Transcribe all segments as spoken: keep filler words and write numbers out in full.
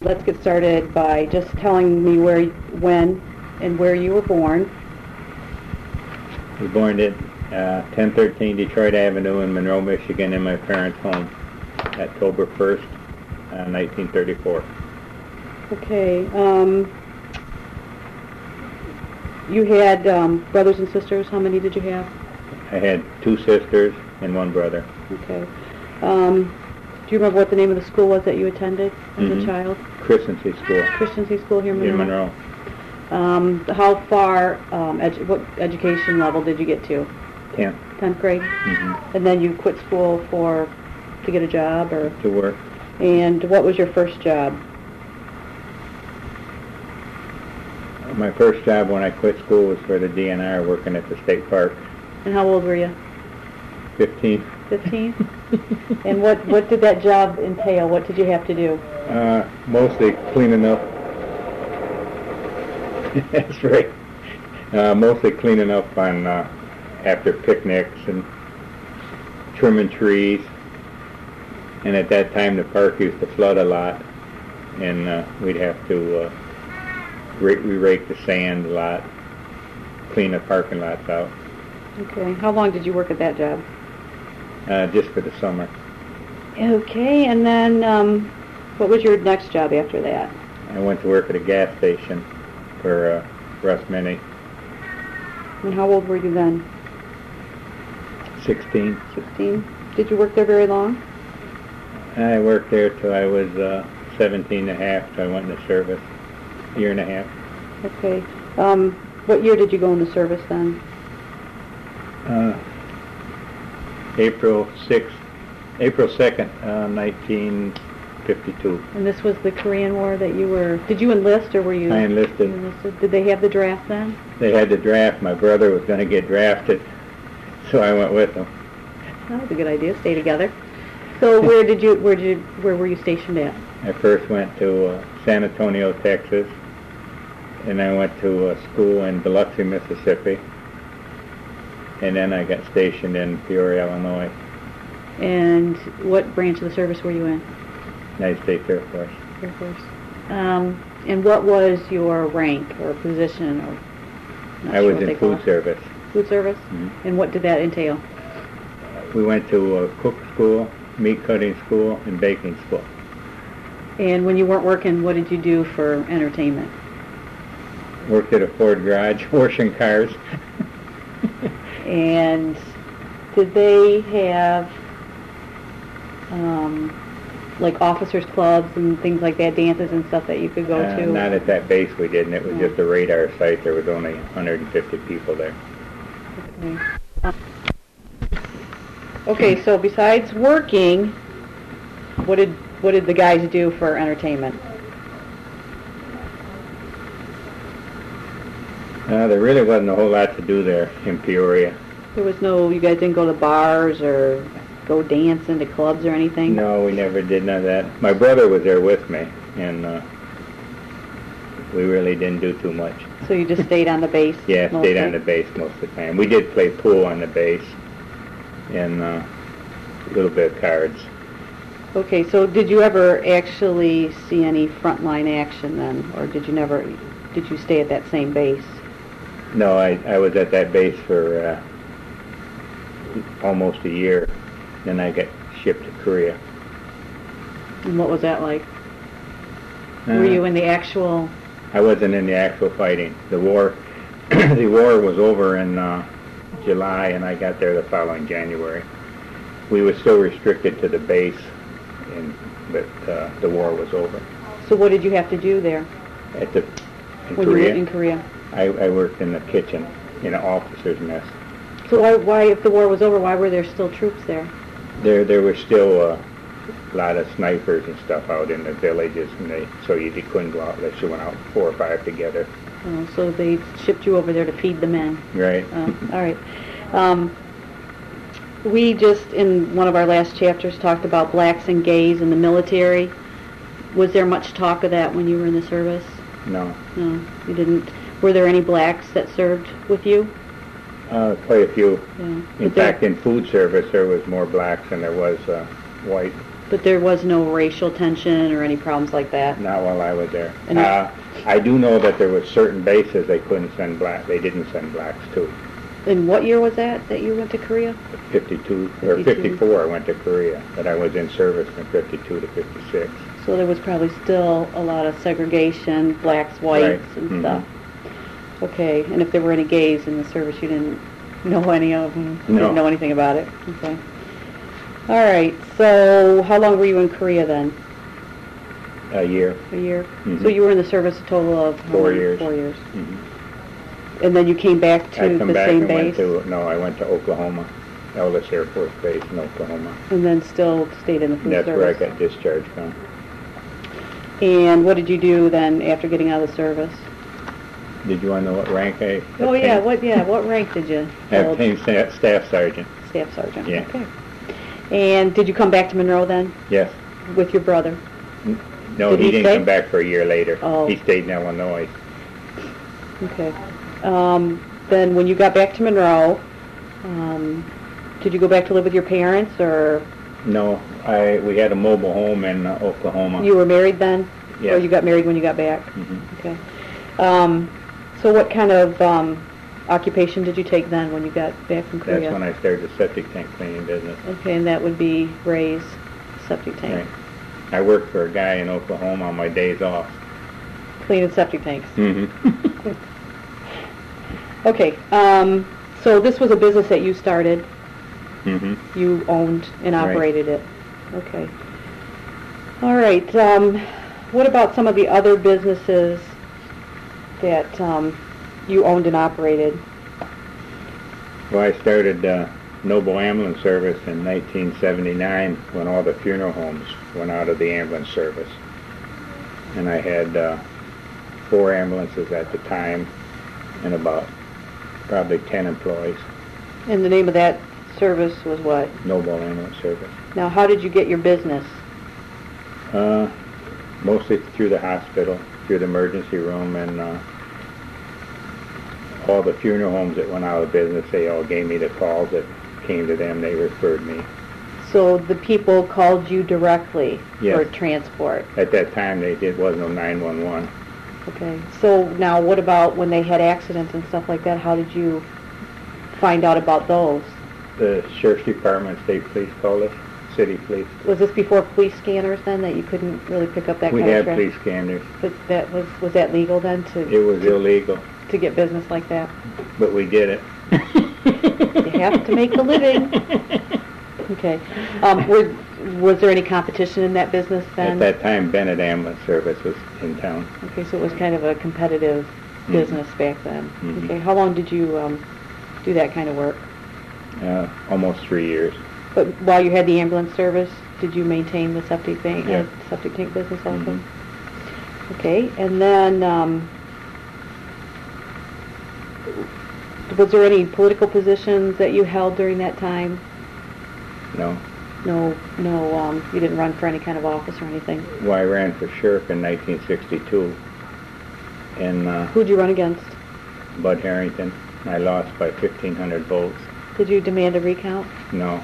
let's get started by just telling me where, when, and where you were born. I was born at uh, ten thirteen Detroit Avenue in Monroe, Michigan, in my parents' home, October first, uh, nineteen thirty-four. Okay. Um, you had um, brothers and sisters. How many did you have? I had two sisters and one brother. Okay. Um, do you remember what the name of the school was that you attended as Mm-hmm. a child? Christency School. Christency School here in Monroe. In Monroe. Um, how far, um, edu- what education level did you get to? Tenth. Tenth grade. Mm-hmm. And then you quit school for to get a job, or? To work. And what was your first job? My first job when I quit school was for the D N R, working at the state park. And how old were you? Fifteen. Fifteen. And what what did that job entail? What did you have to do? Uh, mostly cleaning up. That's right. Uh, mostly cleaning up on uh, after picnics and trimming trees. And at that time, the park used to flood a lot, and uh, we'd have to uh, rake, we rake the sand a lot, clean the parking lots out. Okay. How long did you work at that job? Uh, just for the summer. Okay. And then um, what was your next job after that? I went to work at a gas station for uh, Russ Minnie. And how old were you then? Sixteen. Sixteen. Did you work there very long? I worked there till I was uh, seventeen and a half, till I went into service. A year and a half. Okay. Um, what year did you go into service then? Uh, April sixth, April second, uh, nineteen fifty-two. And this was the Korean War that you were... Did you enlist, or were you... I enlisted. you enlisted? Did they have the draft then? They had the draft. My brother was going to get drafted, so I went with him. That was a good idea. Stay together. So where did you... Where did you, where were you stationed at? I first went to uh, San Antonio, Texas, and I went to uh, school in Biloxi, Mississippi, and then I got stationed in Peoria, Illinois. And what branch of the service were you in? United States Air Force. Air Force. Um, and what was your rank or position? Or not I sure was what in they call food it. service. Food service? Mm-hmm. And what did that entail? We went to uh, cook school, meat cutting school, and baking school. And when you weren't working, what did you do for entertainment? Worked at a Ford garage, washing cars. And did they have um, like officers clubs and things like that, dances and stuff that you could go uh, to? Not at that base we didn't. It was No. just a radar site. There was only one hundred fifty people there. Okay. Um, okay, so besides working, what did what did the guys do for entertainment? Uh, there really wasn't a whole lot to do there in Peoria. There was no, you guys didn't go to bars or go dance into clubs or anything? No, we never did none of that. My brother was there with me, and uh, we really didn't do too much. So you just stayed on the base? Yeah, mostly? stayed on the base most of the time. We did play pool on the base, and uh, a little bit of cards. Okay, so did you ever actually see any frontline action then, or did you never, did you stay at that same base? No, I, I was at that base for uh, almost a year. Then I got shipped to Korea. And what was that like? Uh, Were you in the actual... I wasn't in the actual fighting. The war, the war was over in uh, July, and I got there the following January. We were still restricted to the base, and, but uh, the war was over. So what did you have to do there? At the in when Korea, you were in Korea? I, I worked in the kitchen in an officer's mess. So why, why, if the war was over, why were there still troops there? There, there were still uh, a lot of snipers and stuff out in the villages, and they so you couldn't go out unless you went out four or five together. Oh, so they shipped you over there to feed the men. Right. Oh, all right. Um, we just, in one of our last chapters, talked about blacks and gays in the military. Was there much talk of that when you were in the service? No. No, you didn't. Were there any blacks that served with you? Uh, quite a few. Yeah. In Was there- fact, in food service, there was more blacks than there was uh, white But there was no racial tension or any problems like that? Not while I was there. And Uh, I do know that there were certain bases they couldn't send black. They didn't send blacks to. And what year was that, that you went to Korea? fifty-two, or fifty-two. fifty-four I went to Korea, but I was in service from fifty-two to fifty-six. So there was probably still a lot of segregation, blacks, whites, Right. and Mhm. stuff. Okay, and if there were any gays in the service, you didn't know any of them? You No. Didn't know anything about it? Okay. All right, so how long were you in Korea then? A year. A year? Mhm. So you were in the service a total of? how Four many? years. Four years. Mhm. And then you came back I to come the back same and went base? to, no, I went to Oklahoma, Ellis Air Force Base in Oklahoma. And then still stayed in the food That's service? where I got discharged from. And what did you do then after getting out of the service? Did you want to know what rank I Oh yeah, obtained? what yeah, what rank did you I hold? obtained sta- staff sergeant. Staff sergeant. Yeah. Okay. And did you come back to Monroe then Yes. with your brother? No, Did he he didn't stay? come back for a year later. Oh. He stayed in Illinois. Okay. Um, then when you got back to Monroe, um, did you go back to live with your parents, or No, I we had a mobile home in uh, Oklahoma. you were married then? Yes. Or you got married when you got back? Mhm. Okay. Um, so what kind of um, occupation did you take then when you got back from Korea? That's when I started the septic tank cleaning business. Okay, and that would be Ray's septic tank. Right. I worked for a guy in Oklahoma on my days off. Cleaning septic tanks. Mm-hmm. Okay, um, so this was a business that you started, Mm-hmm. you owned and Right. operated it. Okay. All right, um, what about some of the other businesses that um, you owned and operated? Well, I started uh, Noble Ambulance Service in nineteen seventy-nine when all the funeral homes went out of the ambulance service. And I had uh, four ambulances at the time and about probably ten employees. And the name of that service was what? Noble Ambulance Service. Now, how did you get your business? Uh, mostly through the hospital, through the emergency room, and uh, all the funeral homes that went out of business, they all gave me the calls that came to them. They referred me. So the people called you directly Yes. for transport. At that time, they did was no nine one one. Okay. So now what about when they had accidents and stuff like that? How did you find out about those? The sheriff's department, state police called us, city police. Was this before police scanners then, that you couldn't really pick up that We kind had of traffic? police scanners. But that was, was that legal then to, It was illegal, to get business like that? but we did it. You have to make a living. Okay. Um, were, was there any competition in that business then? At that time, Bennett Ambulance Service was in town. Okay, so it was kind of a competitive Mhm. business back then. Mhm. Okay, how long did you um, do that kind of work? Uh, almost three years. But while you had the ambulance service, did you maintain the septic tank, Yeah. uh, septic tank business also? Mhm. Okay, and then um, was there any political positions that you held during that time? No. No, no, um, you didn't run for any kind of office or anything. Well, I ran for sheriff in nineteen sixty-two, and uh, Who'd you run against? Bud Harrington. I lost by fifteen hundred votes. Did you demand a recount? No.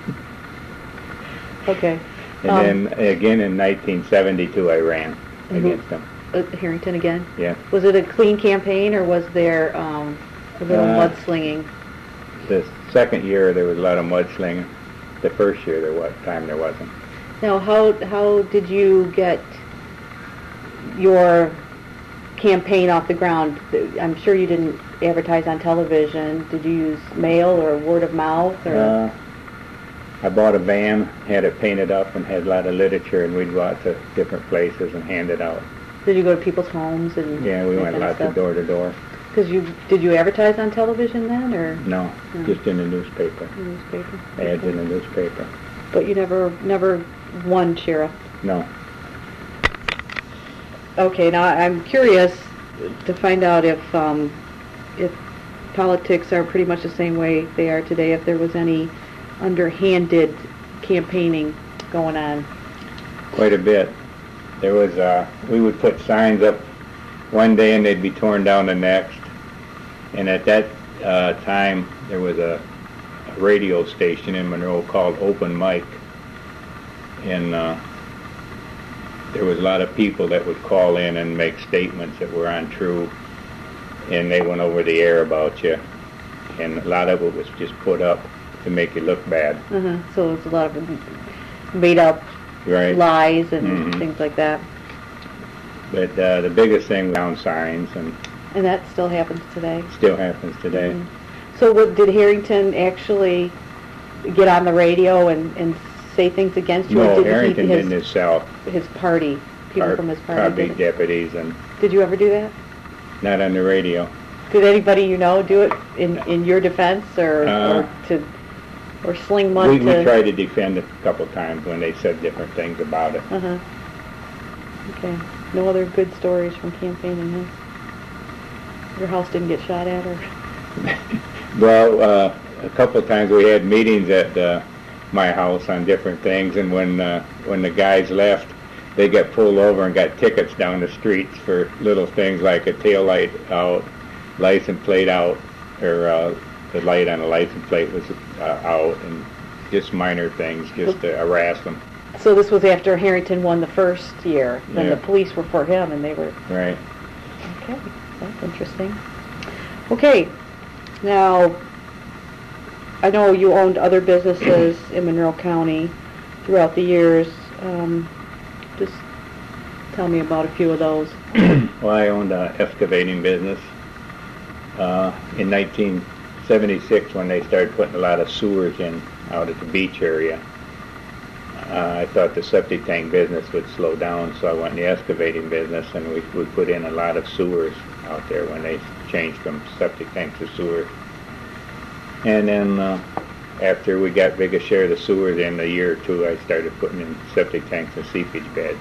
Okay. And Um, then again in nineteen seventy-two, I ran Mhm. against him. Uh, Harrington again? Yeah. Was it a clean campaign, or was there um, a little Uh, mudslinging? The second year, there was a lot of mudslinging. The first year, there was time there wasn't. Now, how how did you get your campaign off the ground? I'm sure you didn't advertise on television. Did you use mail or word of mouth? Or Uh, I bought a van, had it painted up, and had a lot of literature, and we'd go out to different places and hand it out. did you go to people's homes and Yeah, we that went kind of lots stuff? of door to door. Because you did you advertise on television then, or No, No. just in the newspaper. newspaper? Ads in the newspaper. But you never never won sheriff. No. Okay, now I'm curious to find out if um, if politics are pretty much the same way they are today. If there was any underhanded campaigning going on. Quite a bit. There was, uh, we would put signs up one day and they'd be torn down the next. And at that uh, time, there was a, a radio station in Monroe called Open Mic. and uh, there was a lot of people that would call in and make statements that were untrue, and they went over the air about you, and a lot of it was just put up to make you look bad. Uh-huh. So it's a lot of made up Right. lies and Mhm. things like that. But uh, the biggest thing was sound signs, and And that still happens today. still happens today. Mhm. So what, did Harrington actually get on the radio and, and say things against you? or No, did he- Harrington his, didn't himself. his party, people Our- from his party Probably did it? deputies, and Did you ever do that? not on the radio. Did anybody you know do it in, in your defense or, Uh, or to or sling mud We, to? we tried to defend it a couple times when they said different things about it. Uh-huh. Okay. No other good stories from campaigning, huh? Your house didn't get shot at, or? Well, uh, a couple of times we had meetings at uh, my house on different things, and when uh, when the guys left, they got pulled over and got tickets down the streets for little things like a tail light out, license plate out, or uh, the light on the license plate was uh, out, and just minor things just to harass them. So this was after Harrington won the first year. Then Yeah. the police were for him, and they were... Right. Okay, that's interesting. Okay, now, I know you owned other businesses in Monroe County throughout the years. Um, just tell me about a few of those. Well, I owned an excavating business uh, in nineteen seventy-six when they started putting a lot of sewers in out at the beach area. Uh, I thought the septic tank business would slow down, so I went in the excavating business, and we, we put in a lot of sewers out there when they changed from septic tanks to sewers. And then uh, after we got big a share of the sewers in a year or two, I started putting in septic tanks and seepage beds.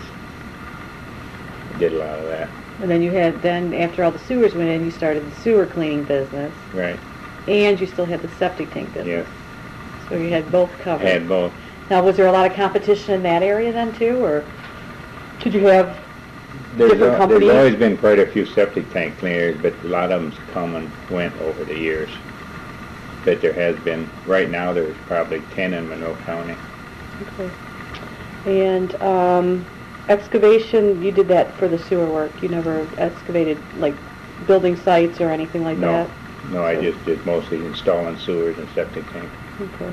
I did a lot of that. And then you had, then after all the sewers went in, you started the sewer cleaning business, Right. and you still had the septic tank business. Yes. So you had both covered. Had both. Now, was there a lot of competition in that area then too, or did you have There's, different al- companies? there's always been quite a few septic tank cleaners, but a lot of them's come and went over the years. But there has been, right now there's probably ten in Monroe County. Okay. And um, excavation, you did that for the sewer work. You never excavated like building sites or anything like No, that? no, I So- just did mostly installing sewers and septic tanks. Okay.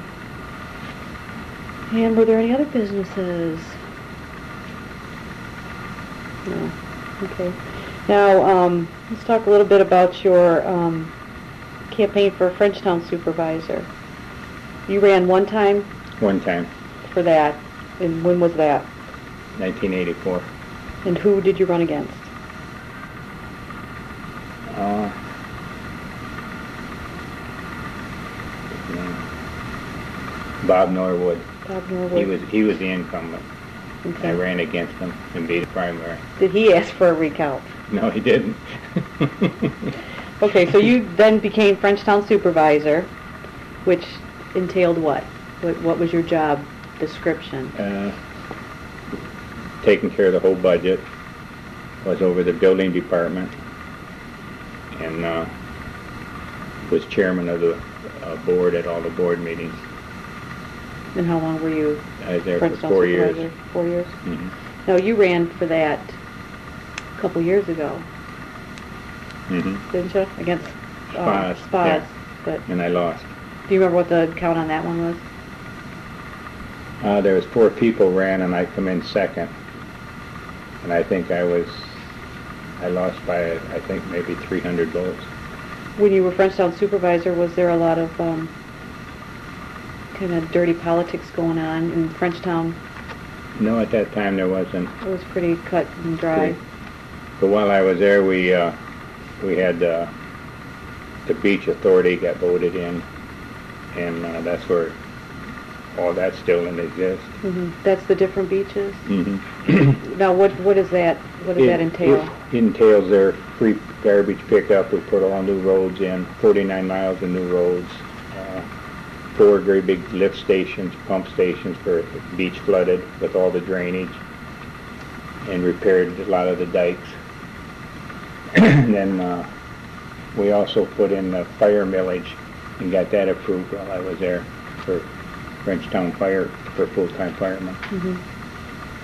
And were there any other businesses? No. Okay. Now, um, let's talk a little bit about your um, campaign for Frenchtown supervisor. You ran one time One time, for that, and when was that? nineteen eighty-four. And who did you run against? Uh, Bob Norwood. Bob Norwood. He was he was the incumbent. Okay. I ran against him and beat the primary. Did he ask for a recount? No, he didn't. Okay, so you then became Frenchtown supervisor, which entailed what? What, what was your job description? uh, taking care of the whole budget, was over the building department, and uh, was chairman of the uh, board at all the board meetings. And how long were you I was there for Frenchtown four supervisor? years. Four years? Mhm. No, you ran for that a couple years ago, Mhm. didn't you? Against uh, Spas, Spas. yeah. But And I lost. do you remember what the count on that one was? Uh, there was four people ran, and I come in second. And I think I was, I lost by, I think, maybe three hundred votes. When you were Frenchtown supervisor, was there a lot of um, kind of dirty politics going on in Frenchtown? No, at that time there wasn't. It was pretty cut and dry. But while I was there, we uh, we had uh, the beach authority got voted in, and uh, that's where all that still in exist. hmm That's the different beaches. Mm-hmm. Now, what what is that? What does that entail? It entails their free garbage pickup. We put all new roads in, forty-nine miles of new roads, uh, four very big lift stations, pump stations for the beach flooded with all the drainage, and repaired a lot of the dikes. And then uh, we also put in the fire millage and got that approved while I was there for Frenchtown Fire, for full-time firemen. hmm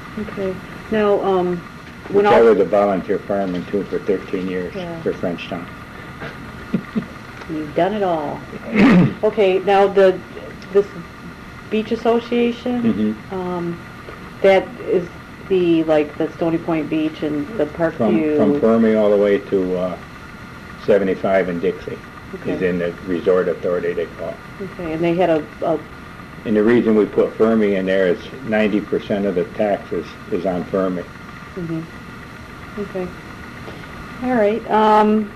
Okay. Now, um, when Which I all, was a volunteer fireman too for thirteen years Yeah. for Frenchtown. you've done it all. Okay, now the, this beach association, hmm um, that is the, like, the Stony Point Beach and the From, Parkview. from Fermi all the way to uh, seventy-five in Dixie is Okay. in the resort authority, they call it. Okay, and they had a, a, And the reason we put Fermi in there is ninety percent of the taxes is on Fermi. mhm. Okay. All right, um,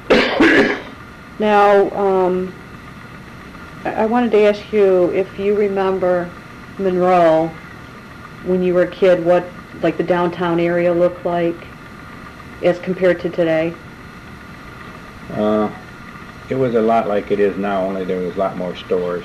now, um, I, I wanted to ask you if you remember Monroe, when you were a kid, what, like, the downtown area looked like as compared to today? Uh, it was a lot like it is now, only there was a lot more stores.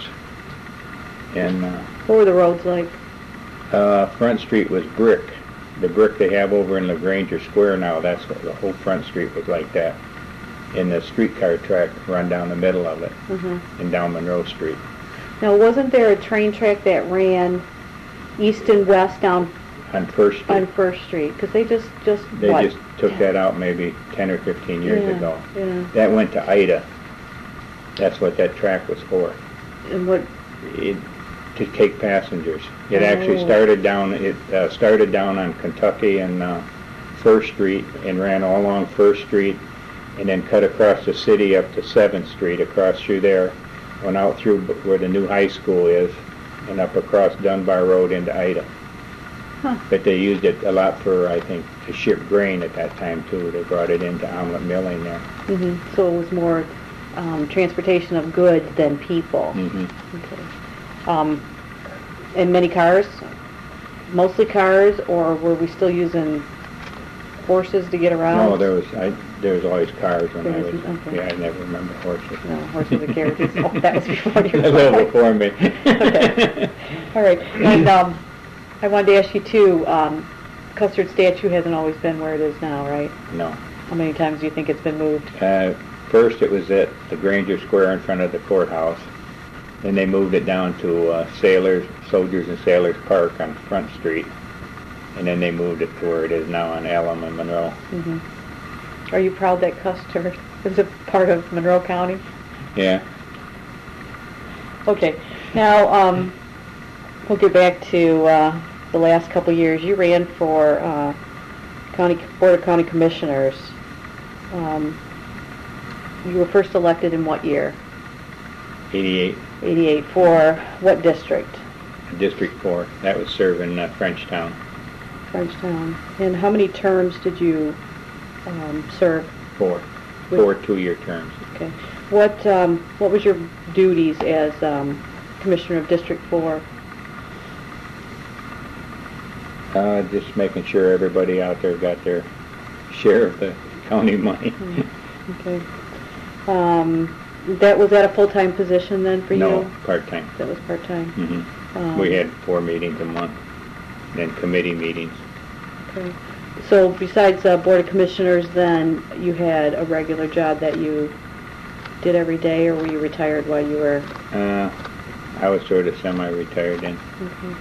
And uh, What were the roads like? uh, Front Street was brick. The brick they have over in LaGranger Square now, that's what the whole Front Street was like that. And the streetcar track run down the middle of it Mhm. and down Monroe Street. Now, wasn't there a train track that ran east and west down On First Street. on First Street? Because they just, just, They what? just took that out maybe ten or fifteen years Yeah, ago. Yeah, That went to Ida. That's what that track was for. and what, It, to take passengers. It actually Oh. started down, it uh, started down on Kentucky and uh, First Street and ran all along First Street and then cut across the city up to seventh Street, across through there, went out through b- where the new high school is and up across Dunbar Road into Ida. Huh. But they used it a lot for, I think, to ship grain at that time too. They brought it into Omelet Milling there. mhm, so it was more um, transportation of goods than people. hmm Okay. Um, and many cars? Mostly cars, or were we still using horses to get around? No, there was, I, there was always cars when There I was- was, okay. yeah, I never remember horses. No, horses and carriages. Oh, that was before your A little time. before me. Okay. All right. And um, I wanted to ask you too, um, Custard statue hasn't always been where it is now, right? No. How many times do you think it's been moved? Uh, first it was at the Granger Square in front of the courthouse. Then they moved it down to uh, Sailors, Soldiers and Sailors Park on Front Street. And then they moved it to where it is now on Elm and Monroe. hmm Are you proud that Custard is a part of Monroe County? Yeah. Okay. Now, um, we'll get back to uh, the last couple years. You ran for uh, county Board of County Commissioners. Um, you were first elected in what year? eighty-eight, eighty-eight. For what district? District four. That was serving uh, Frenchtown. Frenchtown. And how many terms did you um, serve? Four. With- Four two-year terms. Okay. What um, what was your duties as um, Commissioner of District four? Uh, just making sure everybody out there got their share of the county money. Okay. Um, that was that a full-time position then for No, you? part-time. That was part-time. hmm Um, We had four meetings a month, then committee meetings. Okay. So besides uh, Board of Commissioners, then you had a regular job that you did every day, or were you retired while you were? Uh, I was sort of semi-retired then. Okay.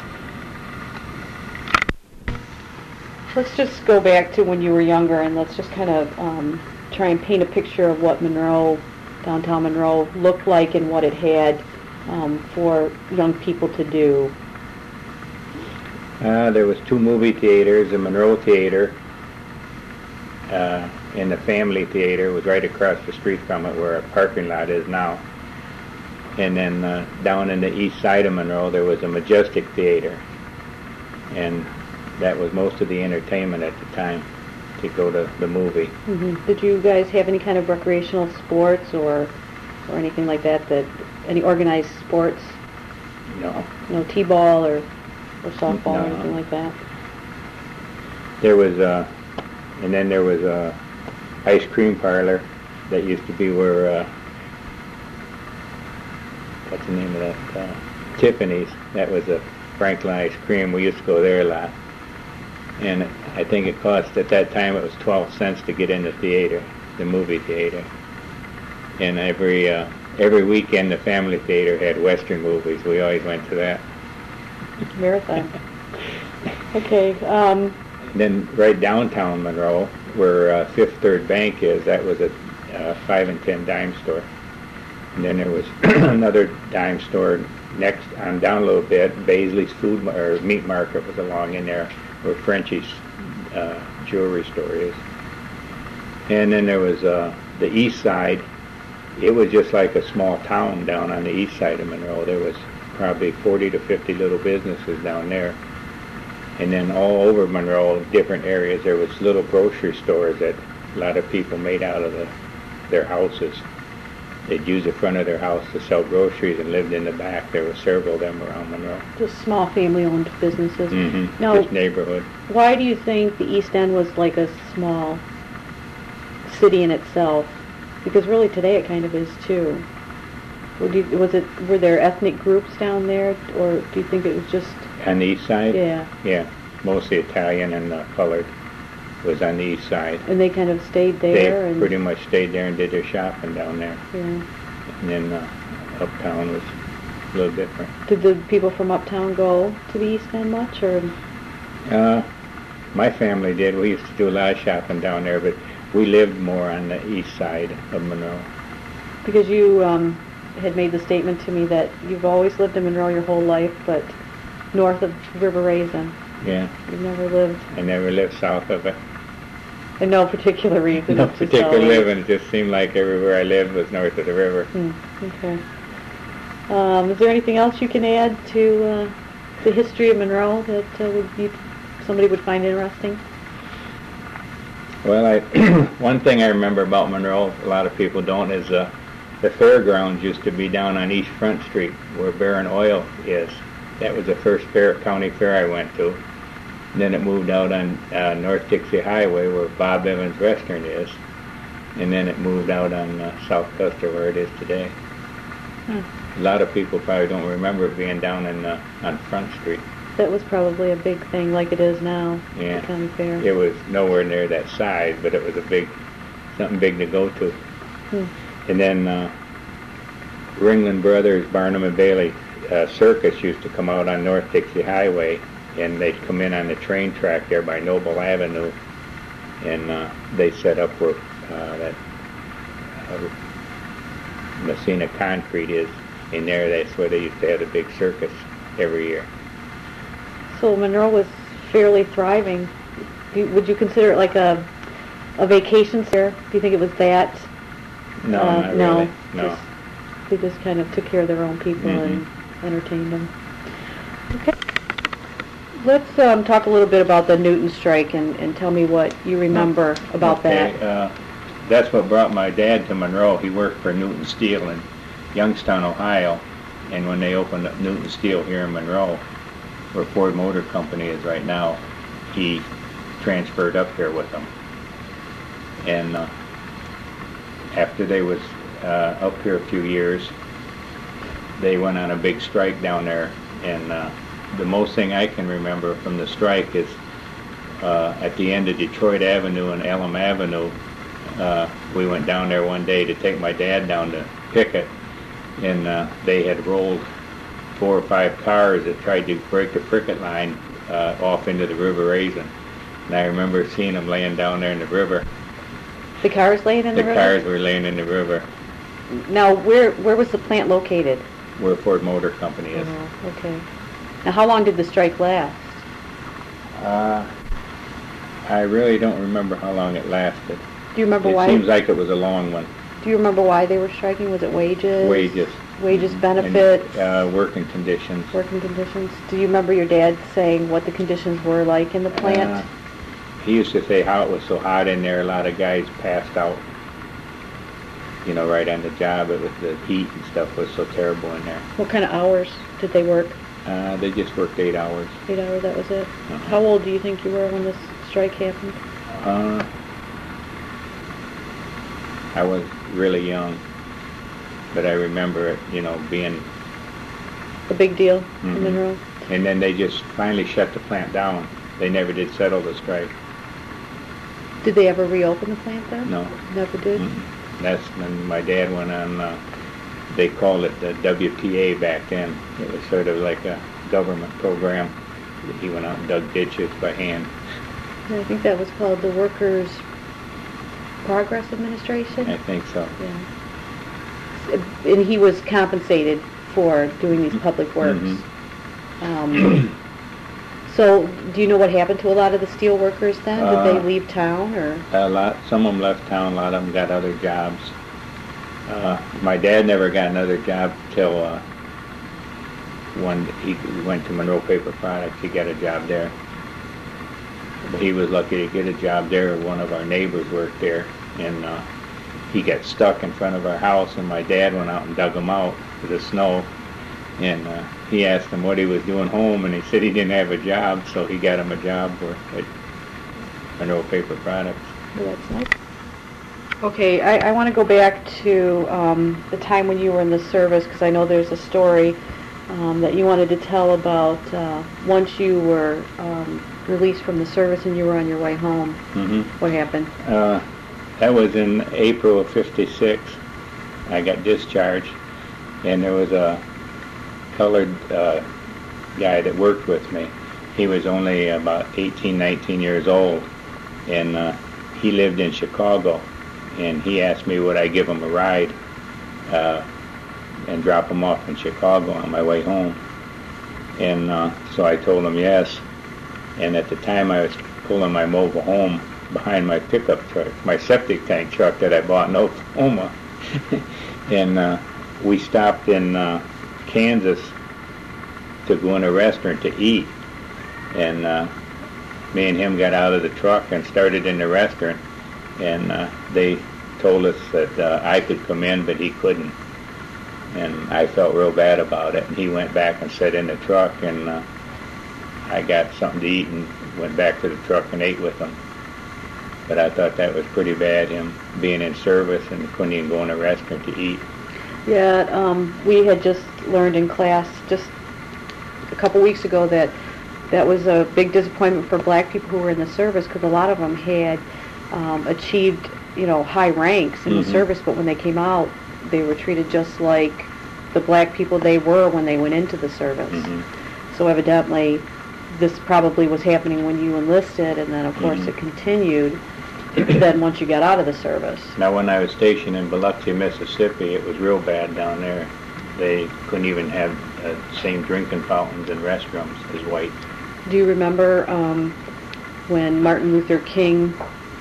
Let's just go back to when you were younger, and let's just kind of um, try and paint a picture of what Monroe, downtown Monroe, looked like and what it had um, for young people to do. Uh, there was two movie theaters, the Monroe Theater, uh, and the Family Theater was right across the street from it where a parking lot is now. And then uh, down in the east side of Monroe there was a Majestic Theater. And that was most of the entertainment at the time to go to the movie. hmm Did you guys have any kind of recreational sports or or anything like that? That any organized sports? No. No t-ball or or softball or No. anything like that? There was uh and then there was a ice cream parlor that used to be where uh, what's the name of that? Uh, Tiffany's. That was a Franklin ice cream. We used to go there a lot. And I think it cost, at that time, it was twelve cents to get in the theater, the movie theater. And every uh, every weekend, the Family Theater had Western movies. We always went to that. Marathon. Okay, um, Then right downtown Monroe, where uh, Fifth Third Bank is, that was a uh, five and ten dime store. And then there was another dime store next on down a little bit. Baisley's Food Mar- or Meat Market was along in there, where Frenchie's uh, jewelry store is. And then there was uh, the east side. It was just like a small town down on the east side of Monroe. There was probably forty to fifty little businesses down there. And then all over Monroe, different areas, there was little grocery stores that a lot of people made out of the, their houses. They'd use the front of their house to sell groceries and lived in the back. There were several of them around Monroe. just small family-owned businesses. Mm-hmm. Now, Just neighborhood. why do you think the East End was like a small city in itself? Because really today it kind of is too. Would you, was it, were there ethnic groups down there, or do you think it was just, On the east side? yeah, Yeah, mostly Italian and uh, colored was on the east side. and they kind of stayed there? They and pretty much stayed there and did their shopping down there. Yeah. And then uh, uptown was a little different. Did the people from uptown go to the East End much, or? Uh, my family did. We used to do a lot of shopping down there, but we lived more on the east side of Monroe. Because you um, had made the statement to me that you've always lived in Monroe your whole life, but north of River Raisin. Yeah, You've never lived, I never lived south of it. and no particular reason. No it's just particular always- living. It just seemed like everywhere I lived was north of the river. Hmm, okay. Um, is there anything else you can add to uh, the history of Monroe that uh, would you, somebody would find interesting? Well, I one thing I remember about Monroe, a lot of people don't, is uh, the fairgrounds used to be down on East Front Street, where Barron Oil is. That was the first fair, county fair I went to. And then it moved out on uh, North Dixie Highway, where Bob Evans Restaurant is. And then it moved out on uh, South Custer, where it is today. Hmm. A lot of people probably don't remember it being down in, uh, on Front Street. That was probably a big thing, like it is now. Yeah. The county fair. It was nowhere near that size, but it was a big, something big to go to. Hmm. And then uh, Ringling Brothers, Barnum and Bailey uh, Circus used to come out on North Dixie Highway, and they'd come in on the train track there by Noble Avenue, and uh, they set up where uh, that uh, Messina Concrete is. In there, that's where they used to have the big circus every year. So Monroe was fairly thriving. Do you- Would you consider it like a a vacation center? Do you think it was that? No, Uh, not no, really. No. just- They just kind of took care of their own people and entertained them. Okay. Let's um, talk a little bit about the Newton strike and, and tell me what you remember about Okay, that. uh, that's what brought my dad to Monroe. He worked for Newton Steel in Youngstown, Ohio, and when they opened up Newton Steel here in Monroe, where Ford Motor Company is right now, he transferred up here with them. And uh, after they was uh, up here a few years, they went on a big strike down there, and uh, the most thing I can remember from the strike is uh, at the end of Detroit Avenue and Elm Avenue, uh, we went down there one day to take my dad down to picket, and uh, they had rolled four or five cars that tried to break the picket line uh, off into the River Raisin. And I remember seeing them laying down there in the river. The cars laying in the, The river? cars were laying in the river Now, where where was the plant located? where Ford Motor Company is. Oh, okay. Now, how long did the strike last? Uh, I really don't remember how long it lasted. Do you remember It why? seems like it was a long one. Do you remember why they were striking? Was it wages? Wages. Wages, And, benefits, uh, working conditions. working conditions. Do you remember your dad saying what the conditions were like in the plant? Uh, he used to say how it was so hot in there, a lot of guys passed out, you know, right on the job. It was the heat and stuff was so terrible in there. What kind of hours did they work? Uh, they just worked eight hours. Eight hours, that was it? Uh-huh. How old do you think you were when this strike happened? Uh, I was really young, but I remember it, you know, being, A big deal in Mhm. Monroe? and then they just finally shut the plant down. They never did settle the strike. Did they ever reopen the plant then? No. Never did? Mhm. That's when my dad went on, uh, they called it the W P A back then. It was sort of like a government program. he went out and dug ditches by hand. And I think that was called the Workers' Progress Administration. I think so. Yeah. And he was compensated for doing these public works. Mhm. Um, so, do you know what happened to a lot of the steel workers then? Did Uh, they leave town, or? A lot, some of them left town, a lot of them got other jobs. Uh, my dad never got another job till uh, when he went to Monroe Paper Products. He got a job there. But he was lucky to get a job there. One of our neighbors worked there, and uh, he got stuck in front of our house, and my dad went out and dug him out with the snow. And uh, he asked him what he was doing home, and he said he didn't have a job, so he got him a job for, at Monroe Paper Products. Well, that's nice. Okay, I, I want to go back to um, the time when you were in the service, because I know there's a story um, that you wanted to tell about uh, once you were um, released from the service and you were on your way home. Mm-hmm. What happened? Uh, that was in April of fifty-six. I got discharged, and there was a colored uh, guy that worked with me. He was only about eighteen, nineteen years old, and uh, he lived in Chicago, and he asked me would I give him a ride uh, and drop him off in Chicago on my way home. And uh, so I told him yes, and at the time I was pulling my mobile home behind my pickup truck, my septic tank truck that I bought in Oklahoma. And uh, we stopped in uh, Kansas to go in a restaurant to eat, and uh, me and him got out of the truck and started in the restaurant, and uh, they told us that uh, I could come in but he couldn't, and I felt real bad about it. And he went back and sat in the truck, and uh, I got something to eat and went back to the truck and ate with him. But I thought that was pretty bad, him being in service and couldn't even go in a restaurant to eat. Yeah, um, we had just learned in class just a couple weeks ago that that was a big disappointment for black people who were in the service, because a lot of them had um, achieved, you know, high ranks in Mm-hmm. the service, but when they came out, they were treated just like the black people they were when they went into the service. Mm-hmm. So evidently, this probably was happening when you enlisted, and then of course Mm-hmm. it continued then once you got out of the service. Now, when I was stationed in Biloxi, Mississippi, it was real bad down there. They couldn't even have uh, the same drinking fountains and restrooms as white. Do you remember um, when Martin Luther King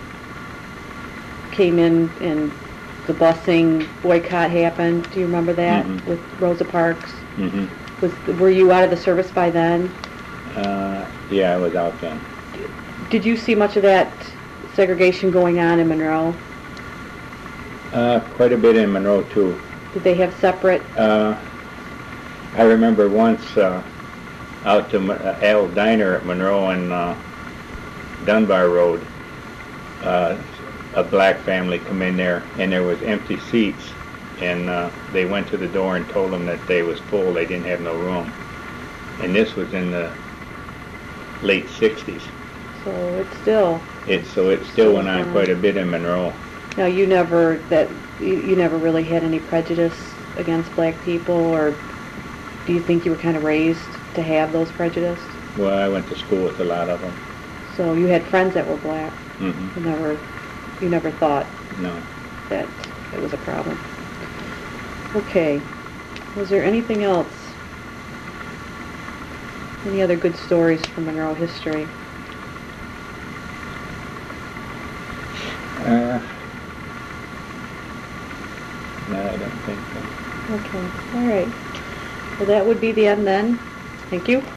came in and the busing boycott happened? Do you remember that Mhm. with Rosa Parks? Mm-hmm. Was were you out of the service by then? Uh, yeah, I was out then. Did you see much of that segregation going on in Monroe? Uh, quite a bit in Monroe, too. Did they have separate? Uh, I remember once uh, out to Mo- uh, Al's Diner at Monroe and uh, Dunbar Road, uh, a black family come in there, and there was empty seats, and uh, they went to the door and told them that they was full, they didn't have no room. And this was in the late sixties. So it's still. It, so it still went on quite a bit in Monroe. Now you never that you, you never really had any prejudice against black people, or do you think you were kind of raised to have those prejudice? Well, I went to school with a lot of them. So you had friends that were black. Mm-hmm. You never, you never thought No. that it was a problem. Okay. Was there anything else? Any other good stories from Monroe history? Uh, no, I don't think so. Okay. All right. Well, that would be the end then. Thank you.